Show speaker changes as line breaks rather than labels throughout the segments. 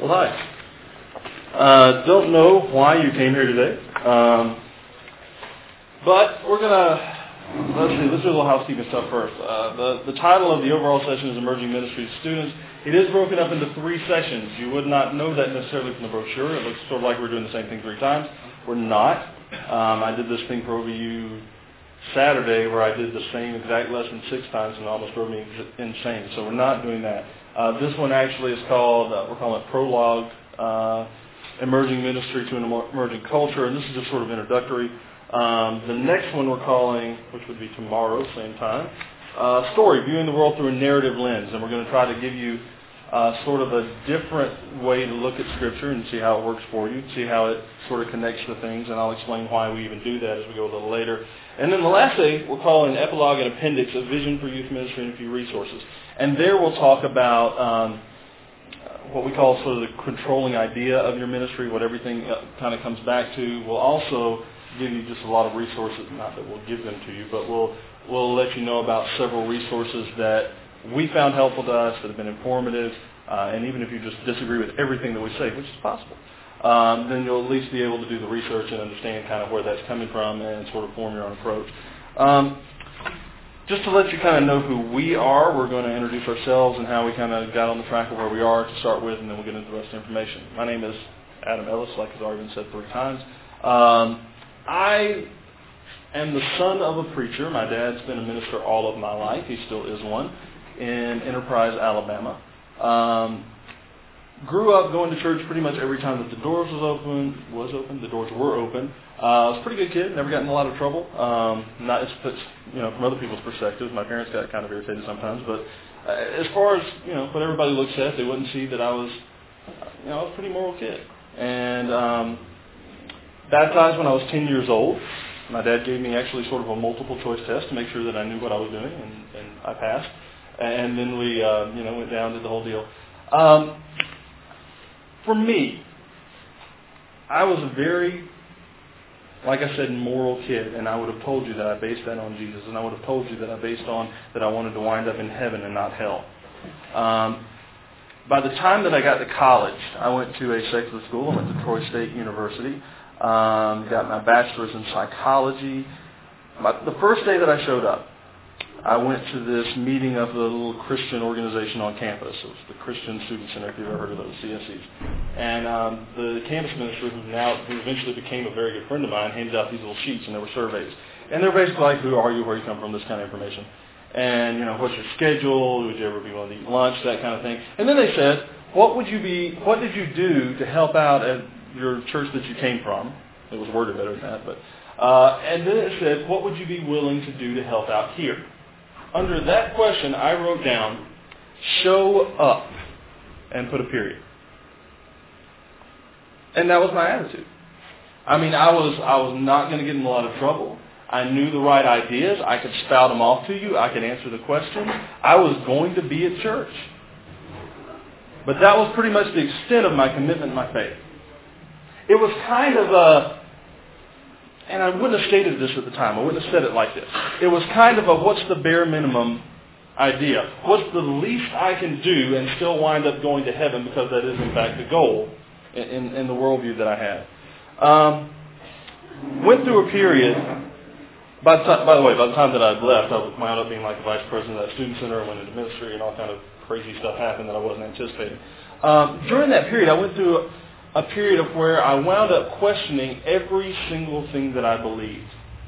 Well, hi. Don't know why you came here today, but we're going to, let's do a little housekeeping stuff first. The title of the overall session is Emerging Ministry Students. It is broken up into 3 sessions. You would not know that necessarily from the brochure. It looks sort of like we're doing the same thing 3 times. We're not. I did this thing for OVU Saturday where I did the same exact lesson 6 times and it almost drove me insane. So we're not doing that. This one actually is called, we're calling it Prologue, Emerging Ministry to an Emerging Culture, and this is just sort of introductory. The next one we're calling, which would be tomorrow, same time, Story, Viewing the World Through a Narrative Lens. And we're going to try to give you sort of a different way to look at Scripture and see how it works for you, see how it sort of connects to things, and I'll explain why we even do that as we go a little later. And then the last day, we're calling Epilogue and Appendix, A Vision for Youth Ministry and a Few Resources. And there we'll talk about what we call sort of the controlling idea of your ministry, what everything kind of comes back to. We'll also give you just a lot of resources, not that we'll give them to you, but we'll let you know about several resources that we found helpful to us, that have been informative, and even if you just disagree with everything that we say, which is possible, then you'll at least be able to do the research and understand kind of where that's coming from and sort of form your own approach. Just to let you kind of know who we are, we're going to introduce ourselves and how we kind of got on the track of where we are to start with, and then we'll get into the rest of the information. My name is Adam Ellis, like has already been said 3 times. I am the son of a preacher. My dad's been a minister all of my life. He still is one in Enterprise, Alabama. Grew up going to church pretty much every time that the doors the doors were open. I was a pretty good kid, never got in a lot of trouble. Not from other people's perspectives. My parents got kind of irritated sometimes, but as far as, what everybody looks at, they wouldn't see that I was a pretty moral kid. And baptized when I was 10 years old. My dad gave me actually sort of a multiple choice test to make sure that I knew what I was doing, and I passed. And then we, went down, did the whole deal. For me, I was a very, like I said, moral kid, and I would have told you that I based that on Jesus, and I would have told you that I based on that I wanted to wind up in heaven and not hell. By the time that I got to college, I went to a secular school. I went to Troy State University. Got my bachelor's in psychology. The first day that I showed up, I went to this meeting of the little Christian organization on campus. It was the Christian Student Center, if you've ever heard of those, CSCs. And the campus minister, who eventually became a very good friend of mine, handed out these little sheets, and there were surveys. And they're basically like, who are you, where you come from, this kind of information. And, what's your schedule, would you ever be willing to eat lunch, that kind of thing. And then they said, what did you do to help out at your church that you came from? It was worded better than that, but and then it said, what would you be willing to do to help out here? Under that question, I wrote down, show up, and put a period. And that was my attitude. I was not going to get in a lot of trouble. I knew the right ideas. I could spout them off to you. I could answer the questions. I was going to be at church. But that was pretty much the extent of my commitment and my faith. It was kind of and I wouldn't have stated this at the time. I wouldn't have said it like this. It was kind of what's the bare minimum idea? What's the least I can do and still wind up going to heaven, because that is in fact the goal in the worldview that I had. Went through a period, by the time that I'd left, I wound up being like the vice president of that student center. I went into ministry and all kind of crazy stuff happened that I wasn't anticipating. During that period, I went through a period of where I wound up questioning every single thing that I believed.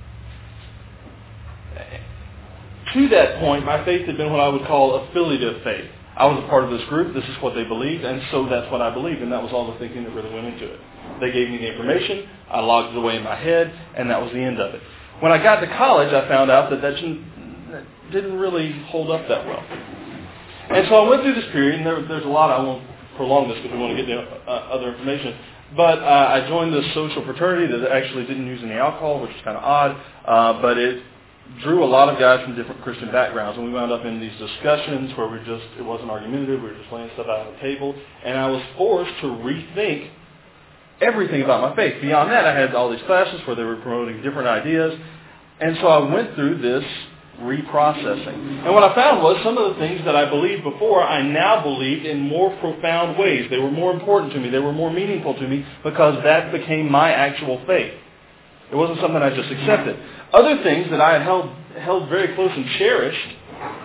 To that point, my faith had been what I would call affiliative faith. I was a part of this group, this is what they believed, and so that's what I believed, and that was all the thinking that really went into it. They gave me the information, I logged it away in my head, and that was the end of it. When I got to college, I found out that didn't really hold up that well. And so I went through this period, and there's a lot, I won't prolong this because we want to get to other information. But I joined this social fraternity that actually didn't use any alcohol, which is kind of odd. But it drew a lot of guys from different Christian backgrounds. And we wound up in these discussions where it wasn't argumentative, we were just laying stuff out on the table. And I was forced to rethink everything about my faith. Beyond that, I had all these classes where they were promoting different ideas. And so I went through this reprocessing. And what I found was some of the things that I believed before, I now believed in more profound ways. They were more important to me. They were more meaningful to me because that became my actual faith. It wasn't something I just accepted. Other things that I had held very close and cherished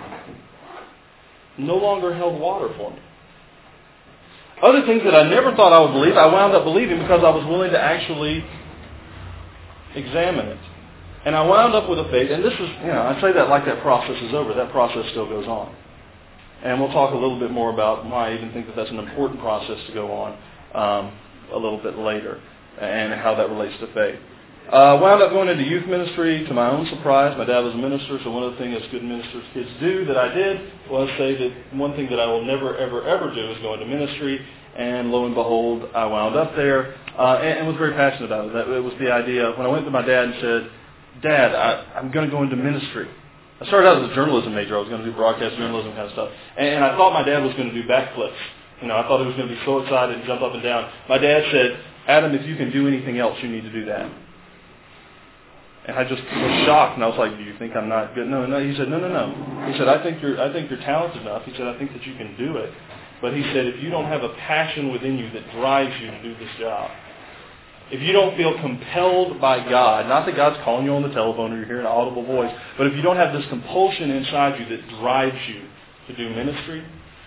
no longer held water for me. Other things that I never thought I would believe, I wound up believing because I was willing to actually examine it. And I wound up with a faith, and this is, I say that like that process is over. That process still goes on. And we'll talk a little bit more about why I even think that that's an important process to go on a little bit later and how that relates to faith. Wound up going into youth ministry to my own surprise. My dad was a minister, so one of the things that good ministers' kids do that I did was say that one thing that I will never, ever, ever do is go into ministry. And lo and behold, I wound up there and was very passionate about it. It was the idea when I went to my dad and said, Dad, I'm going to go into ministry. I started out as a journalism major. I was going to do broadcast journalism kind of stuff. And I thought my dad was going to do backflips. I thought he was going to be so excited and jump up and down. My dad said, Adam, if you can do anything else, you need to do that. And I just was shocked, and I was like, do you think I'm not good? No. He said, no. He said, I think you're talented enough. He said, I think that you can do it. But he said, if you don't have a passion within you that drives you to do this job, if you don't feel compelled by God, not that God's calling you on the telephone or you're hearing an audible voice, but if you don't have this compulsion inside you that drives you to do ministry,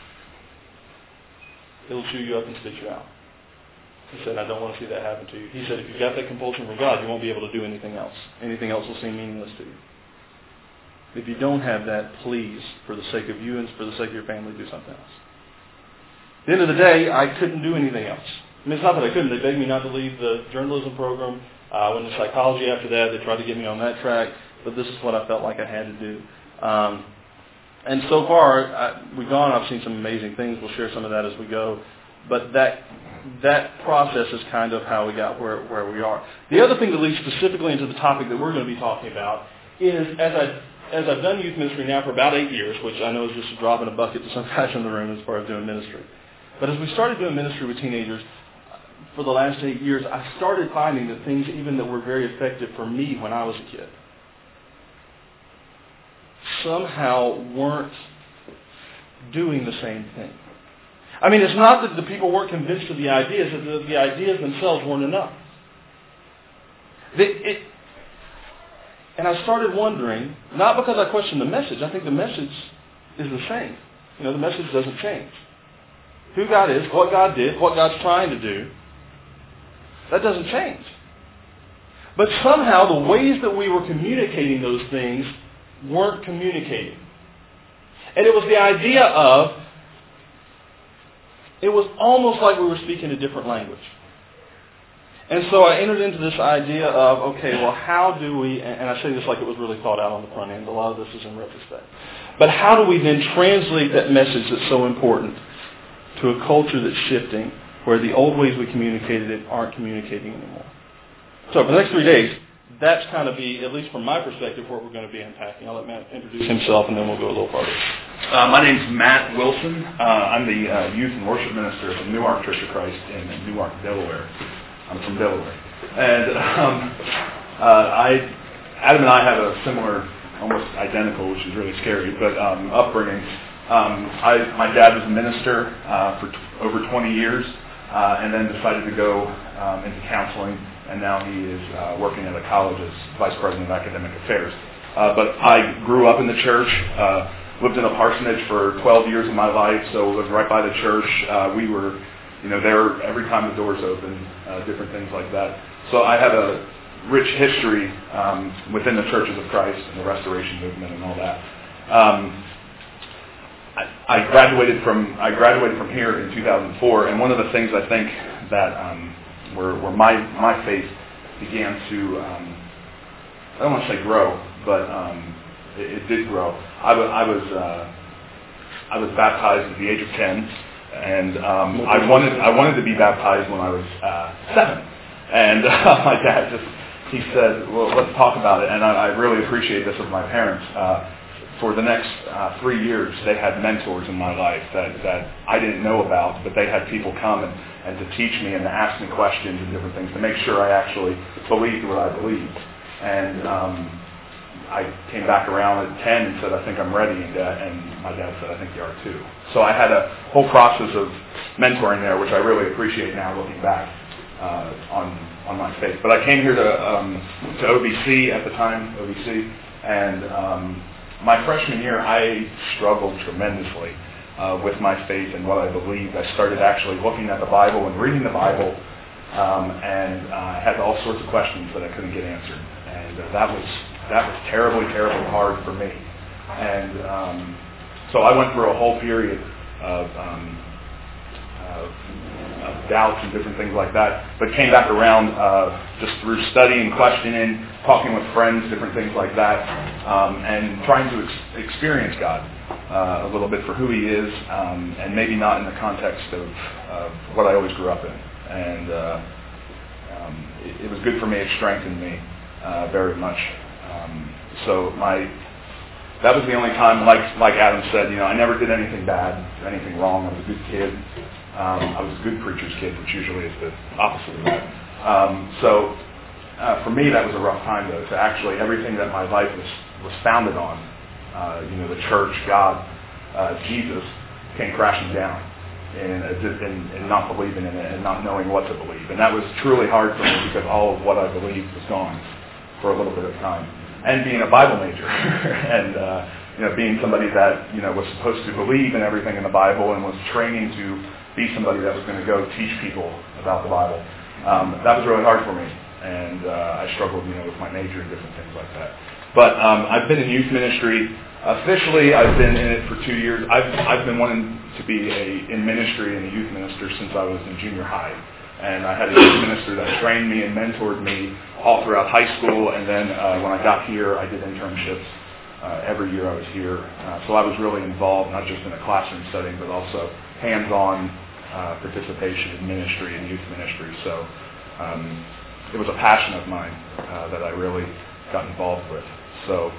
it'll chew you up and spit you out. He said, I don't want to see that happen to you. He said, if you've got that compulsion from God, you won't be able to do anything else. Anything else will seem meaningless to you. If you don't have that, please, for the sake of you and for the sake of your family, do something else. At the end of the day, I couldn't do anything else. I mean, it's not that I couldn't. They begged me not to leave the journalism program. I went into psychology after that. They tried to get me on that track. But this is what I felt like I had to do. And so far, we've gone. I've seen some amazing things. We'll share some of that as we go. But that process is kind of how we got where we are. The other thing that leads specifically into the topic that we're going to be talking about is, as I've done youth ministry now for about 8 years, which I know is just a drop in a bucket to some guys in the room as far as doing ministry. But as we started doing ministry with teenagers, for the last 8 years, I started finding that things even that were very effective for me when I was a kid somehow weren't doing the same thing. I mean, it's not that the people weren't convinced of the ideas, that the ideas themselves weren't enough. And I started wondering, not because I questioned the message, I think the message is the same. The message doesn't change. Who God is, what God did, what God's trying to do, that doesn't change. But somehow the ways that we were communicating those things weren't communicating. And it was the idea of, it was almost like we were speaking a different language. And so I entered into this idea of, okay, well, how do we, and I say this like it was really thought out on the front end, a lot of this is in retrospect, but how do we then translate that message that's so important to a culture that's shifting, where the old ways we communicated it aren't communicating anymore? So for the next 3 days, that's kind of at least from my perspective, what we're going to be unpacking. I'll let Matt introduce himself, and then we'll go a little farther.
My name's Matt Wilson. I'm the youth and worship minister at Newark Church of Christ in Newark, Delaware. I'm from Delaware. And Adam and I have a similar, almost identical, which is really scary, but upbringing. My dad was a minister for over 20 years, and then decided to go into counseling, and now he is working at a college as vice president of academic affairs. But I grew up in the church, lived in a parsonage for 12 years of my life, so lived right by the church. We were, there every time the doors open, different things like that. So I have a rich history within the Churches of Christ and the Restoration Movement and all that. I graduated from here in 2004, and one of the things I think that where my faith began to I don't want to say grow, but it did grow. I was baptized at the age of 10, and I wanted to be baptized when I was 7, and my dad he said, well, let's talk about it, and I really appreciate this of my parents. For the next 3 years, they had mentors in my life that I didn't know about, but they had people come and to teach me and to ask me questions and different things to make sure I actually believed what I believed. And I came back around at 10 and said, I think I'm ready, and my dad said, I think you are too. So I had a whole process of mentoring there, which I really appreciate now looking back on my faith. But I came here to OBC at the time, and my freshman year I struggled tremendously with my faith and what I believed. I started actually looking at the Bible and reading the Bible, and I had all sorts of questions that I couldn't get answered, and that was terribly hard for me. And so I went through a whole period of doubts and different things like that, but came back around just through studying, questioning, talking with friends, different things like that, and trying to experience God a little bit for who He is, and maybe not in the context of what I always grew up in. And it was good for me. It strengthened me very much. So that was the only time, like Adam said, I never did anything bad, anything wrong. I was a good kid. I was a good preacher's kid, which usually is the opposite of that. So for me, that was a rough time, though. To actually everything that my life was founded on, the church, God, Jesus, came crashing down, and not believing in it and not knowing what to believe. And that was truly hard for me because all of what I believed was gone for a little bit of time. And being a Bible major and being somebody that was supposed to believe in everything in the Bible and was training to be somebody that was going to go teach people about the Bible, that was really hard for me. And I struggled, with my major and different things like that. But I've been in youth ministry. Officially, I've been in it for 2 years. I've been wanting to be in ministry and a youth minister since I was in junior high. And I had a youth minister that trained me and mentored me all throughout high school. And then when I got here, I did internships every year I was here. So I was really involved, not just in a classroom setting, but also hands-on participation in ministry and youth ministry. So it was a passion of mine that I really got involved with. So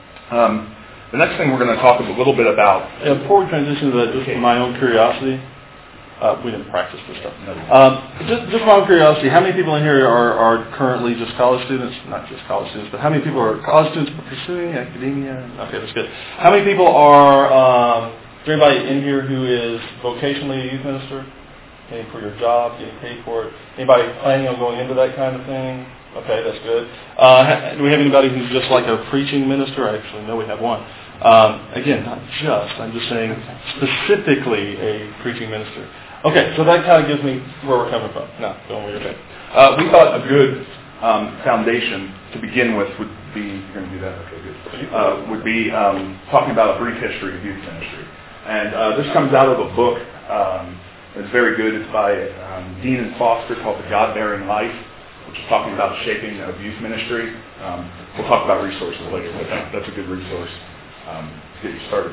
the next thing we're going to talk a little bit about...
before we transition to that, just for my own curiosity, we didn't practice this stuff. Just my own curiosity, how many people in here are currently just college students? Not just college students, but how many people are college students pursuing academia? Okay, that's good. How many people are... is there anybody in here who is vocationally a youth minister? Paying for your job, getting paid for it? Anybody planning on going into that kind of thing? Okay, that's good. Do we have anybody who's just like a preaching minister? I actually know we have one. Again, not just. I'm just saying specifically a preaching minister. Okay, so that kind of gives me where we're coming from. No, don't worry about it.
We thought a good foundation to begin with would be, you're going to do that? Okay, good. Would be talking about a brief history of youth ministry. And this comes out of a book. It's very good. It's by Dean and Foster called The God-Bearing Life, which is talking about the shaping of youth ministry. We'll talk about resources later, but that's a good resource to get you started.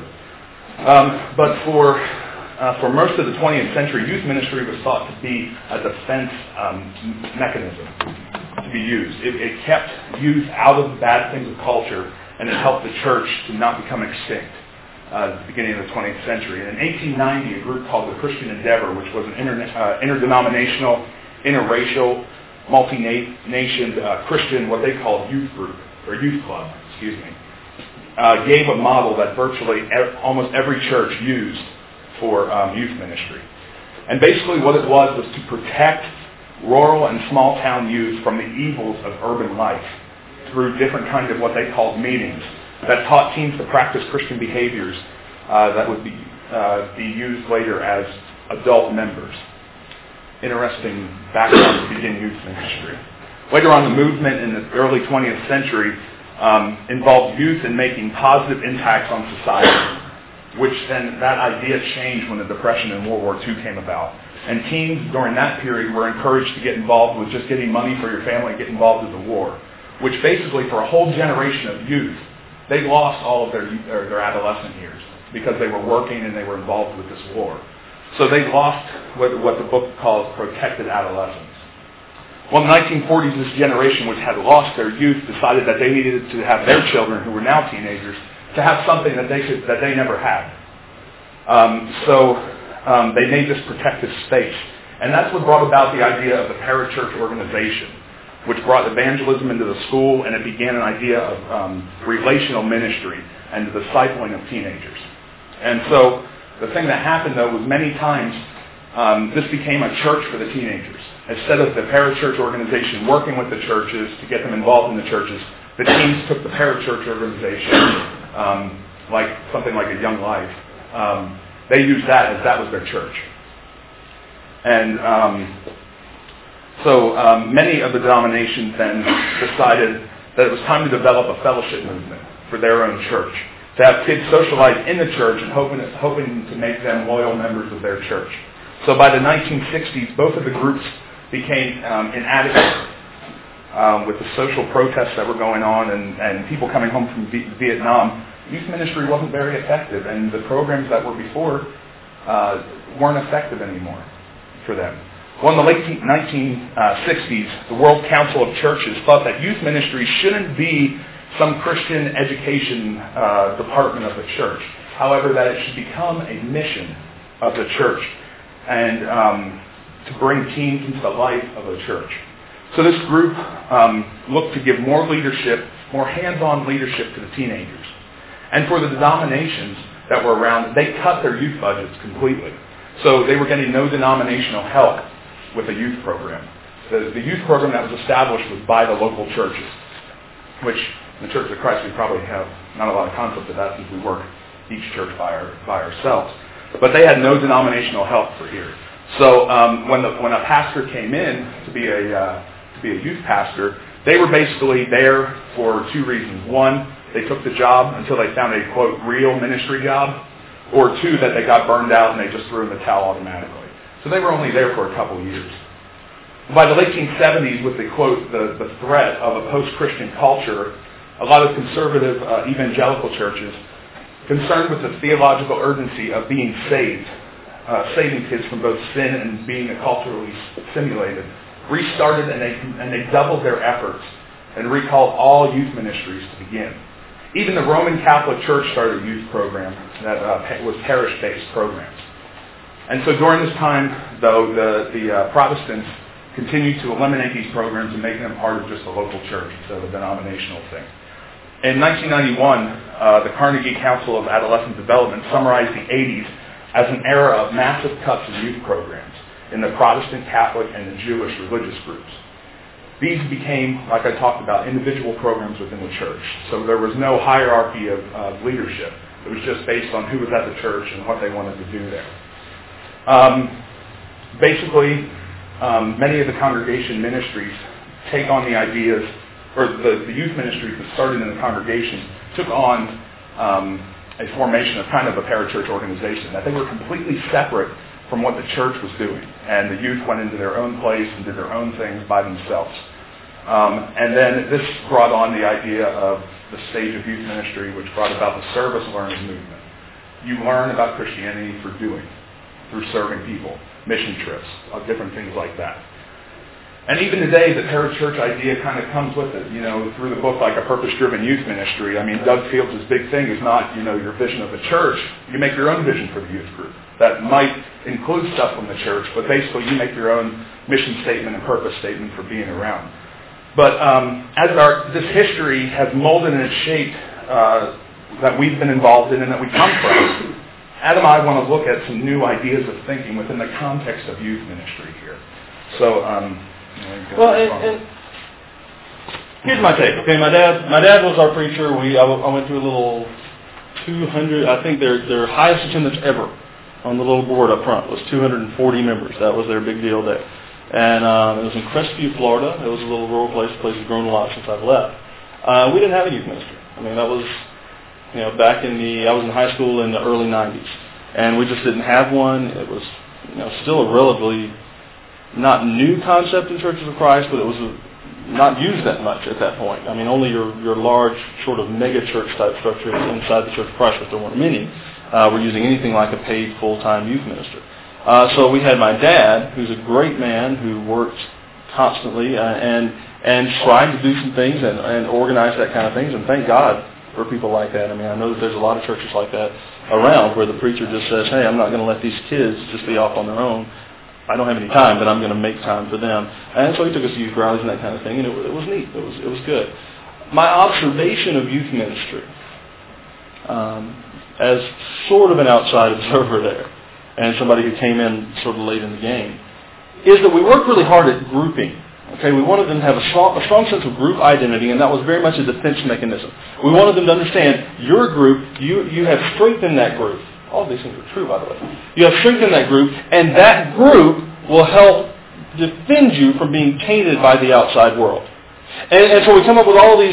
But for most of the 20th century, youth ministry was thought to be a defense mechanism to be used. It kept youth out of the bad things of culture, and it helped the church to not become extinct at the beginning of the 20th century. And in 1890, a group called the Christian Endeavor, which was an interdenominational, interracial, multi-nation Christian, what they called youth group, or youth club, gave a model that virtually almost every church used for youth ministry. And basically what it was to protect rural and small town youth from the evils of urban life through different kinds of what they called meetings that taught teens to practice Christian behaviors that would be used later as adult members. Interesting background to begin youth ministry. Later on, the movement in the early 20th century involved youth in making positive impacts on society, which then that idea changed when the Depression and World War II came about. And teens during that period were encouraged to get involved with just getting money for your family and get involved with the war, which basically for a whole generation of youth, they lost all of their adolescent years because they were working and they were involved with this war. So they lost what the book calls protected adolescence. Well, in the 1940s, this generation, which had lost their youth, decided that they needed to have their children, who were now teenagers, to have something that they never had. So they made this protective space. And that's what brought about the idea of the parachurch organization. which brought evangelism into the school, and it began an idea of relational ministry and the discipling of teenagers. And so the thing that happened, though, was many times this became a church for the teenagers. Instead of the parachurch organization working with the churches to get them involved in the churches, the teens took the parachurch organization, like something like a Young Life. They used that as that was their church. And so many of the denominations then decided that it was time to develop a fellowship movement for their own church, to have kids socialize in the church and hoping to make them loyal members of their church. So by the 1960s, both of the groups became inadequate with the social protests that were going on and people coming home from Vietnam. Youth ministry wasn't very effective, and the programs that were before weren't effective anymore for them. Well, in the late 1960s, the World Council of Churches thought that youth ministry shouldn't be some Christian education department of the church. However, that it should become a mission of the church and to bring teens into the life of the church. So this group looked to give more leadership, more hands-on leadership to the teenagers. And for the denominations that were around, they cut their youth budgets completely. So they were getting no denominational help with a youth program. The youth program that was established was by the local churches, which in the Church of Christ we probably have not a lot of concept of that since we work each church by ourselves. But they had no denominational help for here. So when a pastor came in to be a youth pastor, they were basically there for two reasons. One, they took the job until they found a, quote, real ministry job, or two, that they got burned out and they just threw in the towel automatically. So they were only there for a couple of years. By the late 1970s, with the, quote, the threat of a post-Christian culture, a lot of conservative evangelical churches, concerned with the theological urgency of being saved, saving kids from both sin and being culturally stimulated, restarted and they doubled their efforts and recalled all youth ministries to begin. Even the Roman Catholic Church started a youth program that was parish-based programs. And so during this time, though, the Protestants continued to eliminate these programs and make them part of just a local church instead of a denominational thing. In 1991, the Carnegie Council of Adolescent Development summarized the 80s as an era of massive cuts in youth programs in the Protestant, Catholic, and the Jewish religious groups. These became, like I talked about, individual programs within the church. So there was no hierarchy of leadership. It was just based on who was at the church and what they wanted to do there. Basically, many of the congregation ministries take on the ideas, or the youth ministries that started in the congregation took on a formation of kind of a parachurch organization, that they were completely separate from what the church was doing. And the youth went into their own place and did their own things by themselves. And then this brought on the idea of the stage of youth ministry, which brought about the service learning movement. You learn about Christianity for doing, through serving people, mission trips, different things like that. And even today, the parachurch idea kind of comes with it, through the book like A Purpose-Driven Youth Ministry. I mean, Doug Fields' big thing is not, your vision of the church. You make your own vision for the youth group. That might include stuff from the church, but basically you make your own mission statement and purpose statement for being around. But as this history has molded and shaped that we've been involved in and that we come from, Adam and I want to look at some new ideas of thinking within the context of youth ministry here. So,
and here's my take. Okay, my dad was our preacher. I went through a little 200. I think their highest attendance ever on the little board up front was 240 members. That was their big deal day. And it was in Crestview, Florida. It was a little rural place. The place has grown a lot since I've left. We didn't have a youth ministry. I mean, that was, back I was in high school in the early 90s. And we just didn't have one. It was, still a relatively not new concept in Churches of Christ, but it was not used that much at that point. I mean, only your large sort of mega church type structures inside the Church of Christ, but there weren't many, were using anything like a paid full-time youth minister. So we had my dad, who's a great man who worked constantly and tried to do some things and organize that kind of things. And thank God for people like that. I mean, I know that there's a lot of churches like that around where the preacher just says, hey, I'm not going to let these kids just be off on their own. I don't have any time, but I'm going to make time for them. And so he took us to youth rallies and that kind of thing, and it was neat. It was good. My observation of youth ministry, as sort of an outside observer there, and somebody who came in sort of late in the game, is that we worked really hard at grouping. Okay, we wanted them to have a strong sense of group identity, and that was very much a defense mechanism. We wanted them to understand your group, you have strength in that group. All these things are true, by the way. You have strength in that group, and that group will help defend you from being tainted by the outside world. And so we come up with all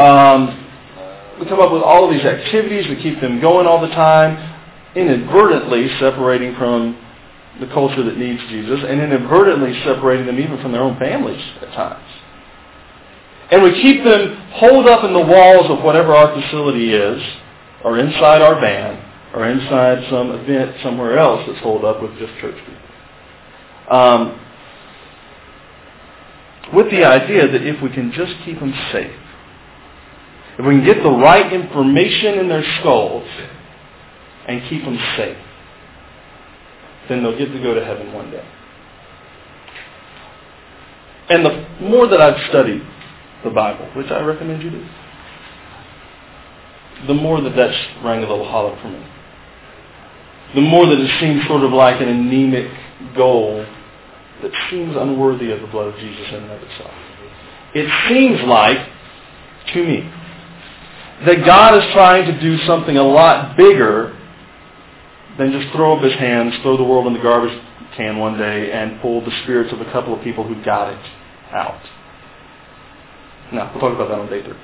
of these activities that keep them going all the time, inadvertently separating from the culture that needs Jesus, and inadvertently separating them even from their own families at times. And we keep them holed up in the walls of whatever our facility is, or inside our van, or inside some event somewhere else that's holed up with just church people. With the idea that if we can just keep them safe, if we can get the right information in their skulls and keep them safe, then they'll get to go to heaven one day. And the more that I've studied the Bible, which I recommend you do, the more that that's rang a little hollow for me. The more that it seems sort of like an anemic goal that seems unworthy of the blood of Jesus in and of itself. It seems like, to me, that God is trying to do something a lot bigger than just throw up his hands, throw the world in the garbage can one day, and pull the spirits of a couple of people who got it out. Now, we'll talk about that on day 3.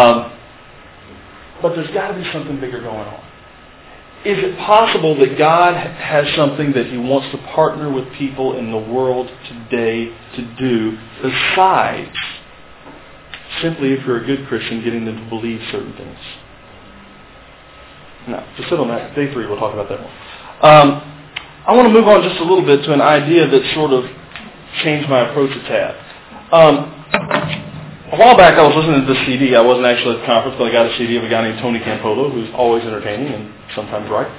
But there's got to be something bigger going on. Is it possible that God has something that he wants to partner with people in the world today to do besides simply, if you're a good Christian, getting them to believe certain things? Now, to sit on that, day 3, we'll talk about that more. I want to move on just a little bit to an idea that sort of changed my approach a tad. A while back, I was listening to this CD. I wasn't actually at the conference, but I got a CD of a guy named Tony Campolo, who's always entertaining and sometimes right.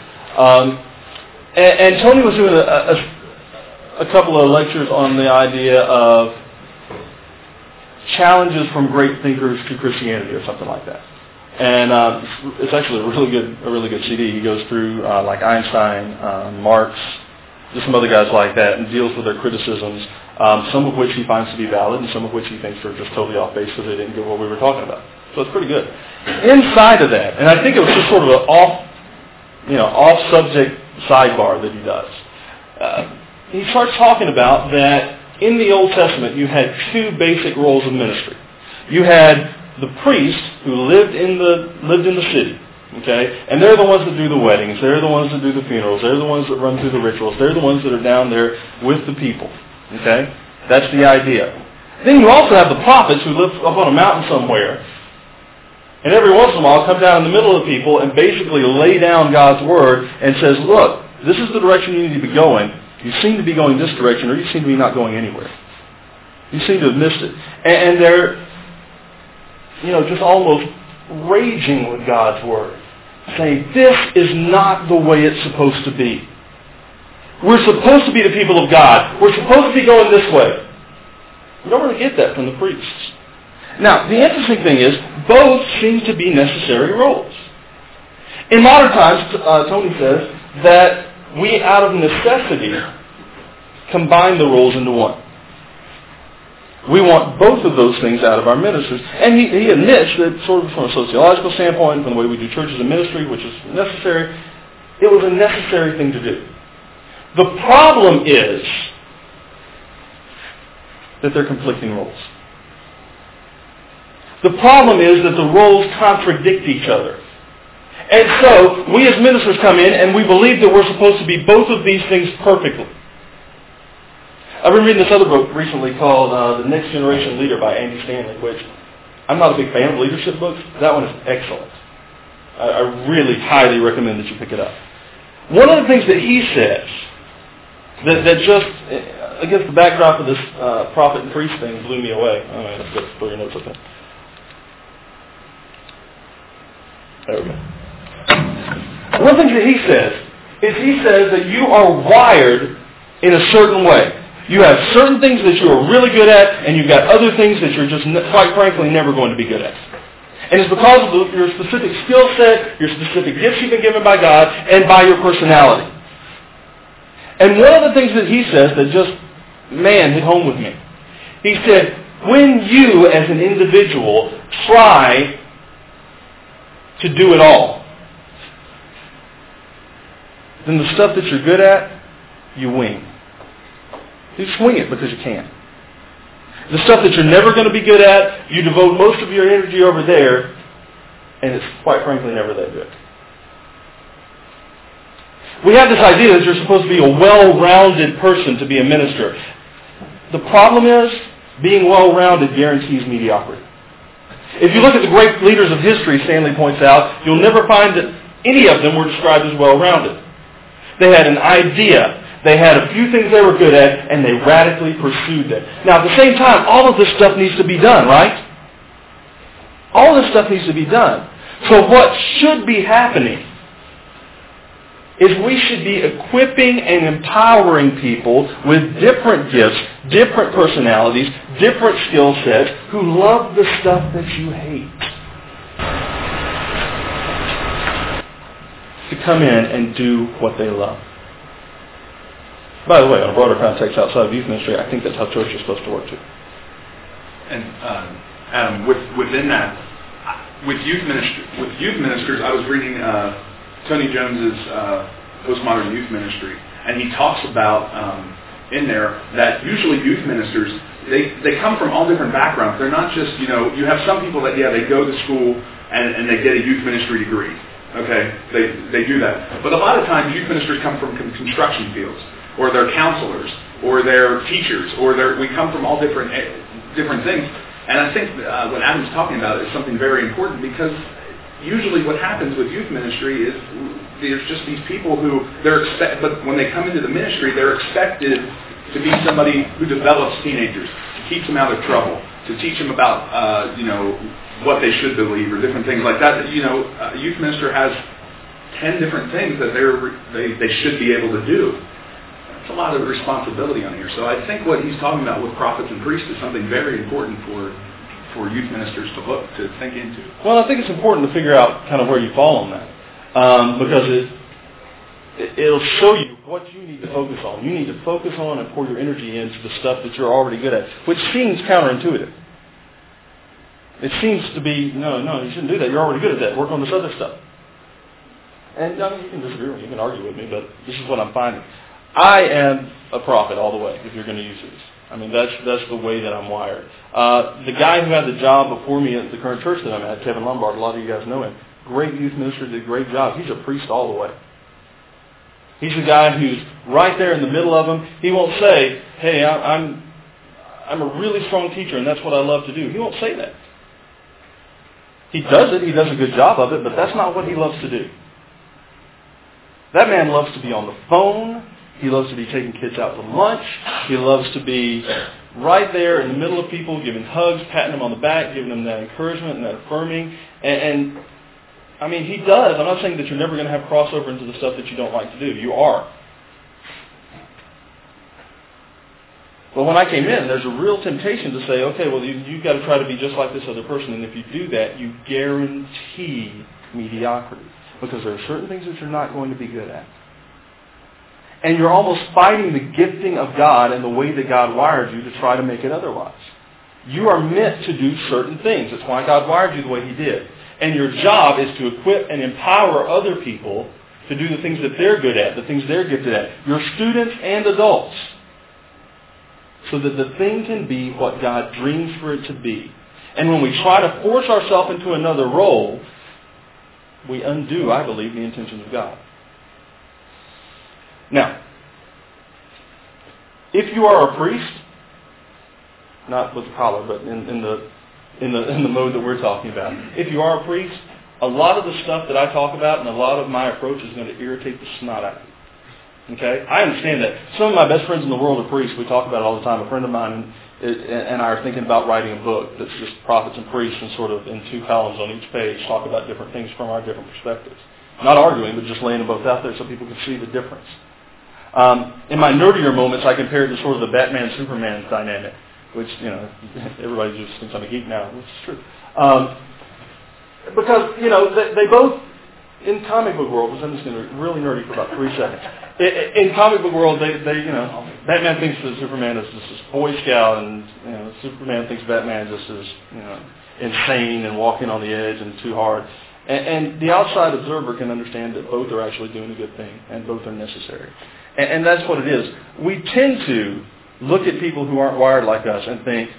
And Tony was doing a couple of lectures on the idea of challenges from great thinkers to Christianity or something like that. And it's actually a really good CD. He goes through like Einstein, Marx, just some other guys like that, and deals with their criticisms, some of which he finds to be valid, and some of which he thinks are just totally off base because they didn't get what we were talking about. So it's pretty good. Inside of that, and I think it was just sort of an off-subject sidebar that he does. He starts talking about that in the Old Testament you had 2 basic roles of ministry. You had the priest who lived in the city, okay, and they're the ones that do the weddings, they're the ones that do the funerals, they're the ones that run through the rituals, they're the ones that are down there with the people, okay? That's the idea. Then you also have the prophets who live up on a mountain somewhere, and every once in a while come down in the middle of the people and basically lay down God's word and says, look, this is the direction you need to be going. You seem to be going this direction, or you seem to be not going anywhere. You seem to have missed it. And they're just almost raging with God's word, saying, this is not the way it's supposed to be. We're supposed to be the people of God. We're supposed to be going this way. We don't really get that from the priests. Now, the interesting thing is, both seem to be necessary roles. In modern times, Tony says, that we, out of necessity, combine the roles into one. We want both of those things out of our ministers. And he admits that sort of from a sociological standpoint, from the way we do churches and ministry, which is necessary, it was a necessary thing to do. The problem is that they're conflicting roles. The problem is that the roles contradict each other. And so, we as ministers come in and we believe that we're supposed to be both of these things perfectly. I've been reading this other book recently called The Next Generation Leader by Andy Stanley, which I'm not a big fan of leadership books. That one is excellent. I really highly recommend that you pick it up. One of the things that he says that just, against the backdrop of this prophet and priest thing, blew me away. Oh, man, let's go throw your notes up there. There we go. One thing that he says is that you are wired in a certain way. You have certain things that you are really good at, and you've got other things that you're just, quite frankly, never going to be good at. And it's because of your specific skill set, your specific gifts you've been given by God, and by your personality. And one of the things that he says that just, hit home with me. He said, when you as an individual try to do it all, then the stuff that you're good at, you wing. You just wing it because you can. The stuff that you're never going to be good at, you devote most of your energy over there, and it's quite frankly never that good. We have this idea that you're supposed to be a well-rounded person to be a minister. The problem is, being well-rounded guarantees mediocrity. If you look at the great leaders of history, Stanley points out, you'll never find that any of them were described as well-rounded. They had an idea. They had a few things they were good at, and they radically pursued them. Now, at the same time, all of this stuff needs to be done, right? All this stuff needs to be done. So what should be happening is we should be equipping and empowering people with different gifts, different personalities, different skill sets, who love the stuff that you hate, to come in and do what they love. By the way, on a broader context outside of youth ministry, I think that's how church is supposed to work too.
And Adam, within that, with youth ministers, I was reading Tony Jones's Postmodern Youth Ministry, and he talks about in there that usually youth ministers, they come from all different backgrounds. They're not just, you have some people that, they go to school and they get a youth ministry degree. Okay, they do that. But a lot of times youth ministers come from construction fields, or they're counselors, or they're teachers, or we come from all different things. And I think what Adam's talking about is something very important, because usually what happens with youth ministry is there's just these people who but when they come into the ministry, they're expected to be somebody who develops teenagers, to keeps them out of trouble, to teach them about what they should believe, or different things like that. A youth minister has 10 different things that they should be able to do. That's a lot of responsibility on here. So I think what he's talking about with prophets and priests is something very important for youth ministers to think into.
Well, I think it's important to figure out kind of where you fall on that, because it'll show you what you need to focus on. You need to focus on and pour your energy into the stuff that you're already good at, which seems counterintuitive. It seems to be, no, you shouldn't do that. You're already good at that. Work on this other stuff. And you can disagree with me, you can argue with me, but this is what I'm finding. I am a prophet all the way, if you're going to use this. I mean, that's the way that I'm wired. The guy who had the job before me at the current church that I'm at, Kevin Lombard, a lot of you guys know him. Great youth minister, did a great job. He's a priest all the way. He's the guy who's right there in the middle of them. He won't say, hey, I'm a really strong teacher and that's what I love to do. He won't say that. He does it. He does a good job of it, but that's not what he loves to do. That man loves to be on the phone. He loves to be taking kids out to lunch. He loves to be right there in the middle of people, giving hugs, patting them on the back, giving them that encouragement and that affirming. And I mean, he does. I'm not saying that you're never going to have crossover into the stuff that you don't like to do. You are. But when I came in, there's a real temptation to say, okay, well, you've got to try to be just like this other person. And if you do that, you guarantee mediocrity. Because there are certain things that you're not going to be good at. And you're almost fighting the gifting of God and the way that God wired you to try to make it otherwise. You are meant to do certain things. That's why God wired you the way He did. And your job is to equip and empower other people to do the things that they're good at, the things they're gifted at, your students and adults, so that the thing can be what God dreams for it to be. And when we try to force ourselves into another role, we undo, I believe, the intentions of God. Now, if you are a priest, not with the collar, but in the mode that we're talking about, if you are a priest, a lot of the stuff that I talk about and a lot of my approach is going to irritate the snot out of you. Okay? I understand that. Some of my best friends in the world are priests. We talk about it all the time. A friend of mine and I are thinking about writing a book that's just prophets and priests, and sort of in 2 columns on each page talk about different things from our different perspectives. Not arguing, but just laying them both out there so people can see the difference. In my nerdier moments, I compare it to sort of the Batman-Superman dynamic, which, everybody just thinks I'm a geek now, which is true. Because, they both, in comic book world, I'm just going to be really nerdy for about 3 seconds. In comic book world, they Batman thinks that Superman is just this Boy Scout, and Superman thinks Batman just is insane and walking on the edge and too hard. And the outside observer can understand that both are actually doing a good thing and both are necessary. And that's what it is. We tend to look at people who aren't wired like us and think,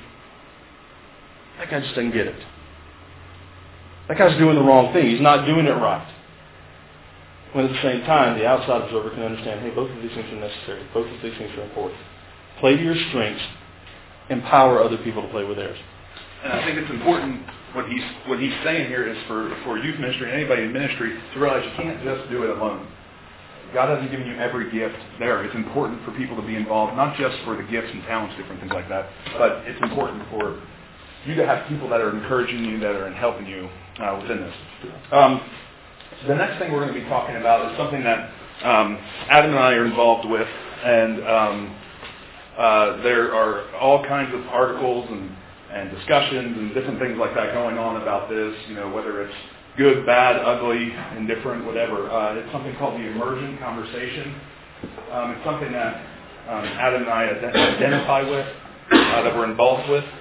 that guy just doesn't get it. That guy's doing the wrong thing. He's not doing it right. When at the same time, the outside observer can understand, hey, both of these things are necessary. Both of these things are important. Play to your strengths. Empower other people to play with theirs.
And I think it's important, what he's saying here is for youth ministry and anybody in ministry to realize you can't just do it alone. God hasn't given you every gift there. It's important for people to be involved, not just for the gifts and talents, different things like that, but it's important for you to have people that are encouraging you, that are helping you within this. The next thing we're going to be talking about is something that Adam and I are involved with, and there are all kinds of articles and discussions and different things like that going on about this, whether it's good, bad, ugly, indifferent, whatever. It's something called the emergent conversation. It's something that Adam and I identify with, that we're involved with.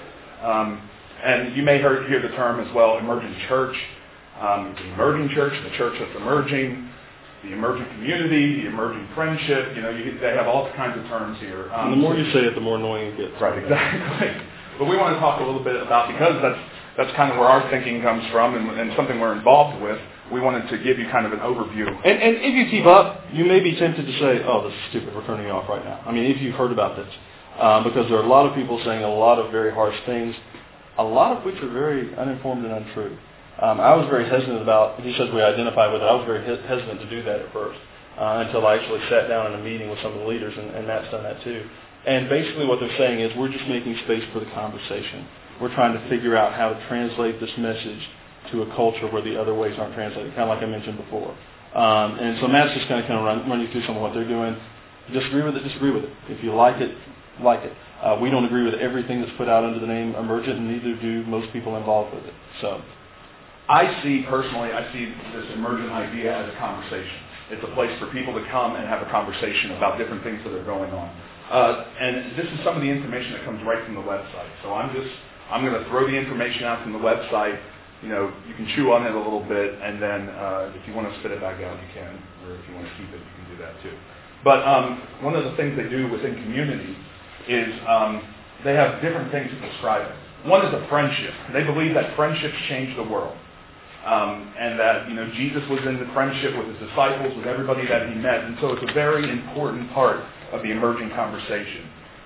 And you may hear the term as well, emergent church. The emerging church, the church that's emerging, the emerging community, the emerging friendship. They have all kinds of terms here.
And the more you say it, the more annoying it gets.
Right, exactly. But we want to talk a little bit about, because that's kind of where our thinking comes from and something we're involved with, we wanted to give you kind of an overview.
And if you keep up, you may be tempted to say, oh, this is stupid, we're turning you off right now. I mean, if you've heard about this. Because there are a lot of people saying a lot of very harsh things, a lot of which are very uninformed and untrue. I was very hesitant about, he says we identify with it, I was very hesitant to do that at first, until I actually sat down in a meeting with some of the leaders, and Matt's done that too. And basically what they're saying is we're just making space for the conversation. We're trying to figure out how to translate this message to a culture where the other ways aren't translated, kind of like I mentioned before. And so Matt's just going to kind of run you through some of what they're doing. Disagree with it, disagree with it. If you like it, like it. We don't agree with everything that's put out under the name Emergent, and neither do most people involved with it. So,
I see this emergent idea as a conversation. It's a place for people to come and have a conversation about different things that are going on. And this is some of the information that comes right from the website. So I'm going to throw the information out from the website. You can chew on it a little bit, and then if you want to spit it back out, you can. Or if you want to keep it, you can do that too. But one of the things they do within community is they have different things to describe it. One is a friendship. They believe that friendships change the world. And that, Jesus was in the friendship with his disciples, with everybody that he met. And so it's a very important part of the emerging conversation.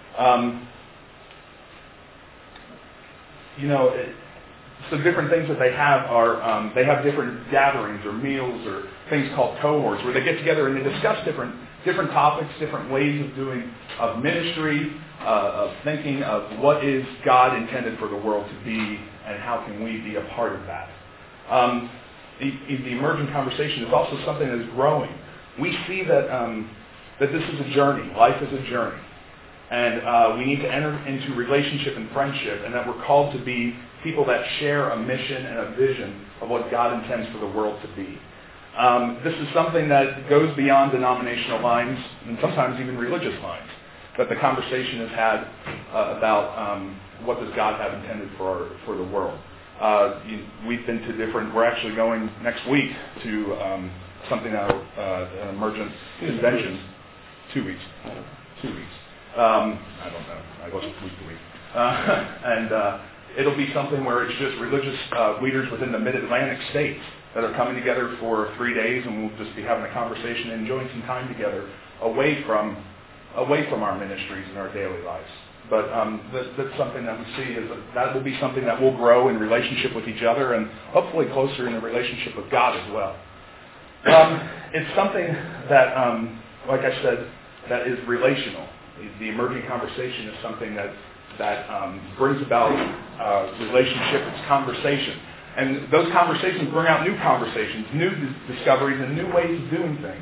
So different things that they have are, they have different gatherings or meals or things called cohorts where they get together and they discuss different topics, different ways of ministry, of thinking of what is God intended for the world to be and how can we be a part of that. The emerging conversation is also something that is growing. We see that this is a journey. Life is a journey. And we need to enter into relationship and friendship, and that we're called to be people that share a mission and a vision of what God intends for the world to be. This is something that goes beyond denominational lines and sometimes even religious lines, that the conversation is had about what does God have intended for the world. We've been to we're actually going next week to something an emergent convention. 2 weeks. 2 weeks. I don't know. I wasn't week to week. And it'll be something where it's just religious leaders within the mid-Atlantic states that are coming together for 3 days, and we'll just be having a conversation and enjoying some time together away from our ministries and our daily lives. But that's something that we see is that will be something that will grow in relationship with each other and hopefully closer in a relationship with God as well. It's something that, like I said, that is relational. The emerging conversation is something that brings about relationship. It's conversation. And those conversations bring out new conversations, new discoveries, and new ways of doing things.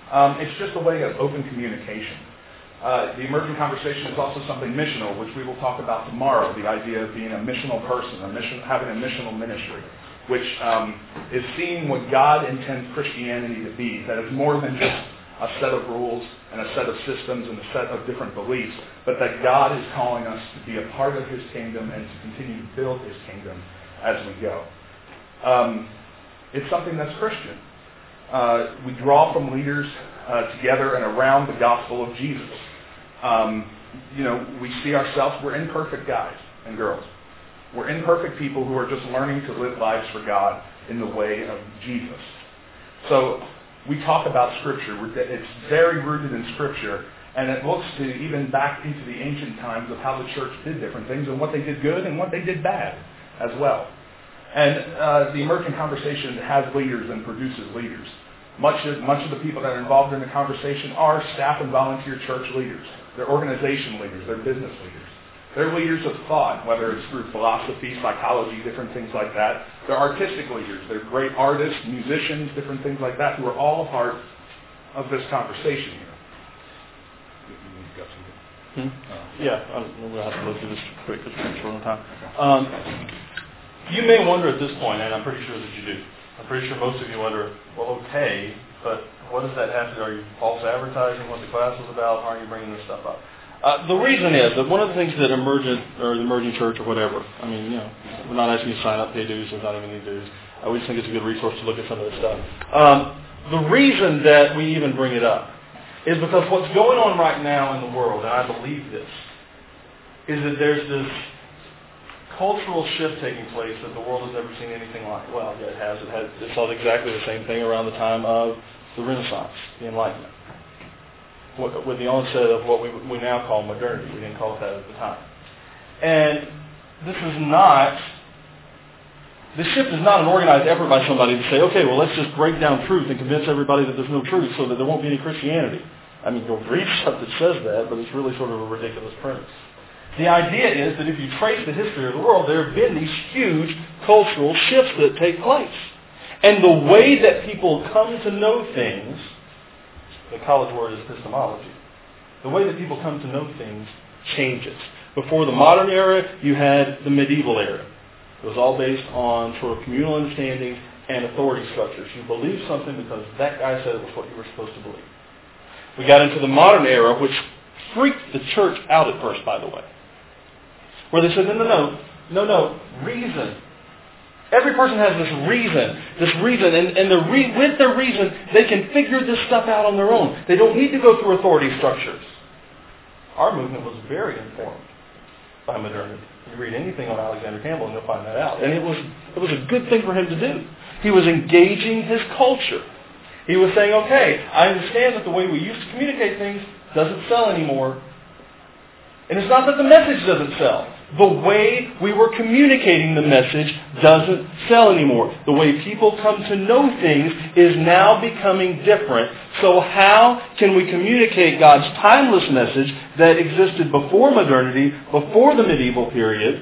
It's just a way of open communication. The emerging conversation is also something missional, which we will talk about tomorrow, the idea of being a missional person, having a missional ministry, which is seeing what God intends Christianity to be, that is more than just a set of rules and a set of systems and a set of different beliefs, but that God is calling us to be a part of His kingdom and to continue to build His kingdom as we go. It's something that's Christian. We draw from leaders together and around the gospel of Jesus. We see ourselves, we're imperfect guys and girls. We're imperfect people who are just learning to live lives for God in the way of Jesus. So we talk about Scripture. It's very rooted in Scripture, and it looks to even back into the ancient times of how the church did different things and what they did good and what they did bad as well. And the emerging conversation has leaders and produces leaders. Much of the people that are involved in the conversation are staff and volunteer church leaders. They're organization leaders. They're business leaders. They're leaders of thought, whether it's through philosophy, psychology, different things like that. They're artistic leaders. They're great artists, musicians, different things like that, who are all a part of this conversation here.
Yeah, I'm going to have to go through this quick because we're short on time. You may wonder at this point, and I'm pretty sure that you do. I'm pretty sure most of you wonder, well, okay, but what does that have to do? Are you false advertising what the class was about? How are you bringing this stuff up? The reason is that one of the things that the emerging church or whatever, we're not asking you to sign up, pay dues, there's not even any dues. We just think it's a good resource to look at some of this stuff. The reason that we even bring it up is because what's going on right now in the world, and I believe this, is that there's this cultural shift taking place that the world has never seen anything like. Well, yeah, it has. It saw exactly the same thing around the time of the Renaissance, the Enlightenment, with the onset of what we now call modernity. We didn't call it that at the time. And the shift is not an organized effort by somebody to say, okay, well, let's just break down truth and convince everybody that there's no truth so that there won't be any Christianity. I mean, you'll read stuff that says that, but it's really sort of a ridiculous premise. The idea is that if you trace the history of the world, there have been these huge cultural shifts that take place. And the way that people come to know things, the college word is epistemology, the way that people come to know things changes. Before the modern era, you had the medieval era. It was all based on sort of communal understanding and authority structures. You believed something because that guy said it was what you were supposed to believe. We got into the modern era, which freaked the church out at first, by the way, where they said, no, reason. Every person has this reason, and with their reason, they can figure this stuff out on their own. They don't need to go through authority structures. Our movement was very informed by modernity. You read anything on Alexander Campbell and you'll find that out. And it was a good thing for him to do. He was engaging his culture. He was saying, okay, I understand that the way we used to communicate things doesn't sell anymore. And it's not that the message doesn't sell. The way we were communicating the message doesn't sell anymore. The way people come to know things is now becoming different. So how can we communicate God's timeless message that existed before modernity, before the medieval period,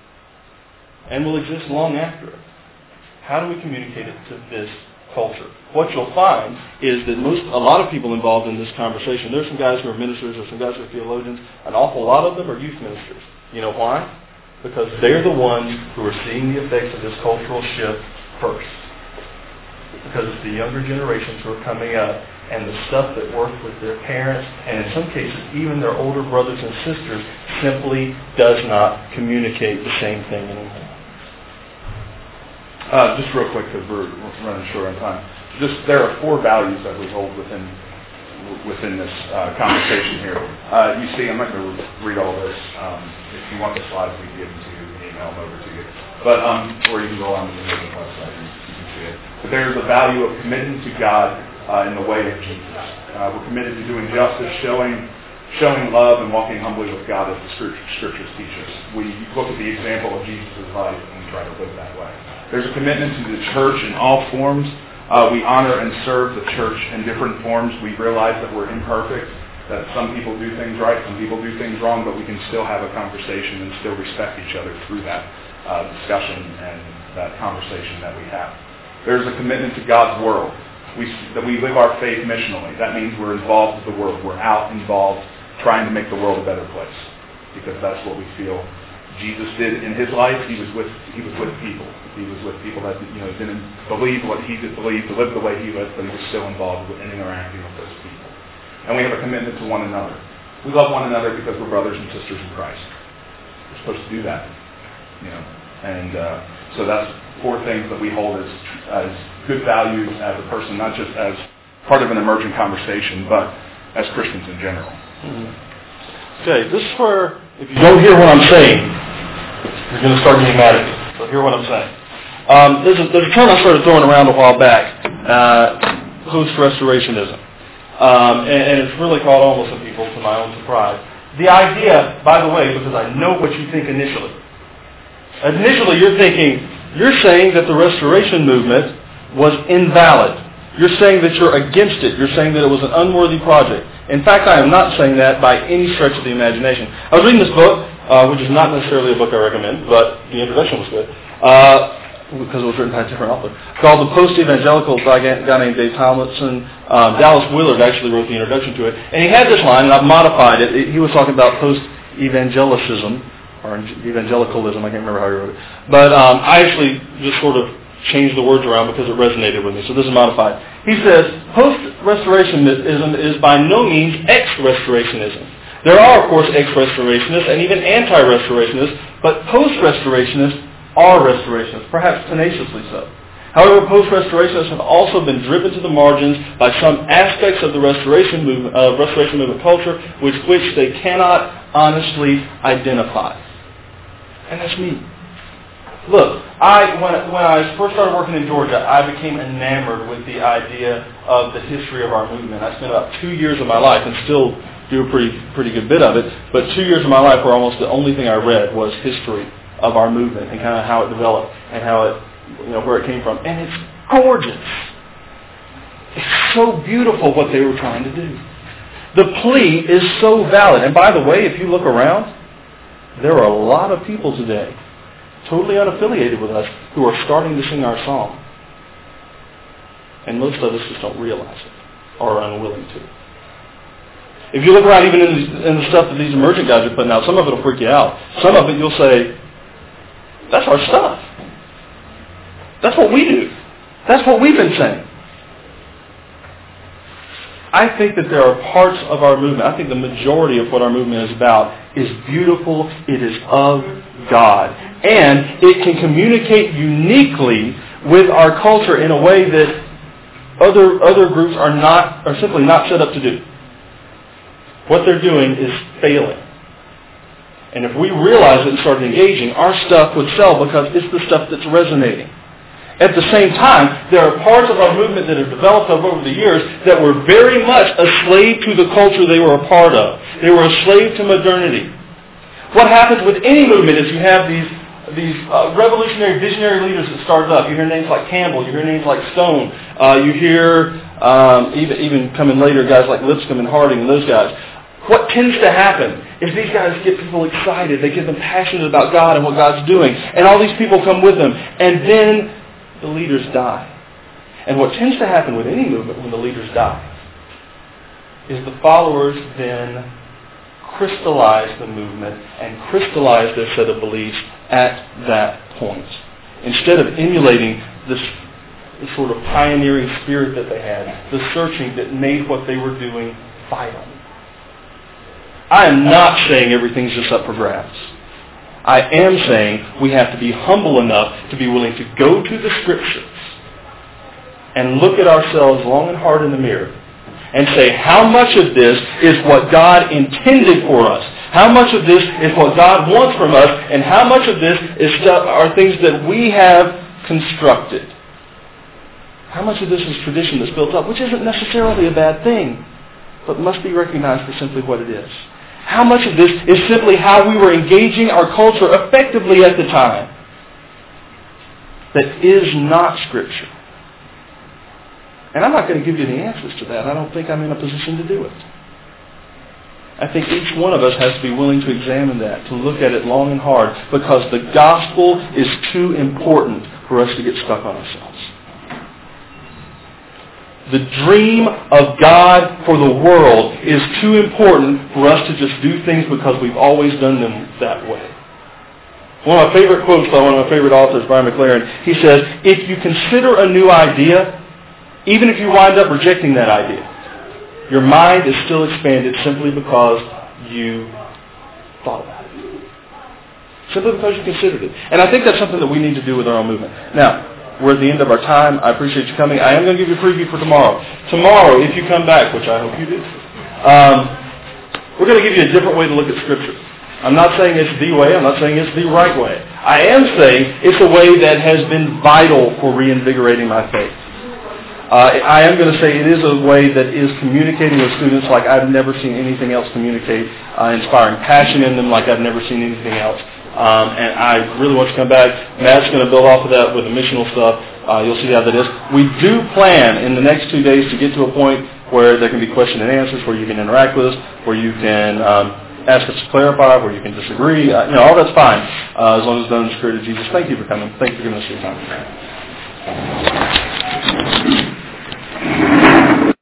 and will exist long after it? How do we communicate it to this culture? What you'll find is that a lot of people involved in this conversation, there's some guys who are ministers, there's some guys who are theologians, an awful lot of them are youth ministers. You know why? Because they're the ones who are seeing the effects of this cultural shift first. Because it's the younger generations who are coming up, and the stuff that worked with their parents, and in some cases even their older brothers and sisters, simply does not communicate the same thing anymore.
Just real quick, because we're running short on time. There are 4 values that we hold within this conversation here. You see, I'm not going to read all this. If you want the slides, we can give them to you and email them over to you. But or you can go on to the website and you can see it. But there's a value of committing to God in the way of Jesus. We're committed to doing justice, showing love, and walking humbly with God as the Scriptures teach us. We look at the example of Jesus' life and we try to live that way. There's a commitment to the church in all forms. We honor and serve the church in different forms. We realize that we're imperfect, that some people do things right, some people do things wrong, but we can still have a conversation and still respect each other through that discussion and that conversation that we have. There's a commitment to God's world. that we live our faith missionally. That means we're involved with the world. We're out involved trying to make the world a better place, because that's what we feel Jesus did in his life. He was with people. He was with people that didn't believe what he did believe, to live the way he lived, but he was still involved in interacting with those people. And we have a commitment to one another. We love one another because we're brothers and sisters in Christ. We're supposed to do that, And so that's 4 things that we hold as good values as a person, not just as part of an emerging conversation, but as Christians in general.
Okay, this is where, if you don't hear what I'm saying, you're going to start getting mad at me. So hear what I'm saying. There's a term I started throwing around a while back, post-restorationism. And it's really caught on with some people, to my own surprise. The idea, by the way, because I know what you think initially. Initially, you're saying that the restoration movement was invalid. You're saying that you're against it. You're saying that it was an unworthy project. In fact, I am not saying that by any stretch of the imagination. I was reading this book, which is not necessarily a book I recommend, but the introduction was good, because it was written by a different author, called The Post-Evangelical by a guy named Dave Tomlinson. Dallas Willard actually wrote the introduction to it. And he had this line, and I've modified it. He was talking about post-evangelicism, or evangelicalism, I can't remember how he wrote it. But I actually just sort of changed the words around because it resonated with me. So this is modified. He says, post-restorationism is by no means ex-restorationism. There are, of course, ex-restorationists and even anti-restorationists, but post-restorationists are restorationists, perhaps tenaciously so. However, post-restorationists have also been driven to the margins by some aspects of the restoration movement culture with which they cannot honestly identify. And that's me. Look, when I first started working in Georgia, I became enamored with the idea of the history of our movement. I spent about 2 years of my life, and still do a pretty good bit of it, but 2 years of my life where almost the only thing I read was history of our movement and kind of how it developed and how it, where it came from. And it's gorgeous. It's so beautiful what they were trying to do. The plea is so valid. And by the way, if you look around, there are a lot of people today, totally unaffiliated with us, who are starting to sing our song. And most of us just don't realize it, or are unwilling to. If you look around even in the stuff that these emergent guys are putting out, some of it will freak you out. Some of it you'll say, that's our stuff. That's what we do. That's what we've been saying. I think that there are parts of our movement, I think the majority of what our movement is about is beautiful, it is of God. And it can communicate uniquely with our culture in a way that other groups are simply not set up to do. What they're doing is failing. And if we realize it and started engaging, our stuff would sell because it's the stuff that's resonating. At the same time, there are parts of our movement that have developed over the years that were very much a slave to the culture they were a part of. They were a slave to modernity. What happens with any movement is you have these revolutionary, visionary leaders that started up. You hear names like Campbell. You hear names like Stone. You hear, even coming later, guys like Lipscomb and Harding and those guys. What tends to happen is these guys get people excited. They get them passionate about God and what God's doing. And all these people come with them. And then the leaders die. And what tends to happen with any movement when the leaders die is the followers then crystallize the movement and crystallize their set of beliefs at that point. Instead of emulating this sort of pioneering spirit that they had, the searching that made what they were doing vital. I am not saying everything's just up for grabs. I am saying we have to be humble enough to be willing to go to the Scriptures and look at ourselves long and hard in the mirror and say, how much of this is what God intended for us? How much of this is what God wants from us? And how much of this are things that we have constructed? How much of this is tradition that's built up, which isn't necessarily a bad thing, but must be recognized for simply what it is? How much of this is simply how we were engaging our culture effectively at the time that is not Scripture? And I'm not going to give you the answers to that. I don't think I'm in a position to do it. I think each one of us has to be willing to examine that, to look at it long and hard, because the gospel is too important for us to get stuck on ourselves. The dream of God for the world is too important for us to just do things because we've always done them that way. One of my favorite quotes by one of my favorite authors, Brian McLaren, he says, if you consider a new idea, even if you wind up rejecting that idea, your mind is still expanded simply because you thought about it. Simply because you considered it. And I think that's something that we need to do with our own movement. Now, we're at the end of our time. I appreciate you coming. I am going to give you a preview for tomorrow. Tomorrow, if you come back, which I hope you do, we're going to give you a different way to look at Scripture. I'm not saying it's the way. I'm not saying it's the right way. I am saying it's a way that has been vital for reinvigorating my faith. I am going to say it is a way that is communicating with students like I've never seen anything else communicate, inspiring passion in them like I've never seen anything else. And I really want you to come back. Matt's going to build off of that with the missional stuff. You'll see how that is. We do plan in the next 2 days to get to a point where there can be question and answers, where you can interact with us, where you can ask us to clarify, where you can disagree. All that's fine as long as it's done in the Spirit of Jesus. Thank you for coming. Thank you for giving us your time.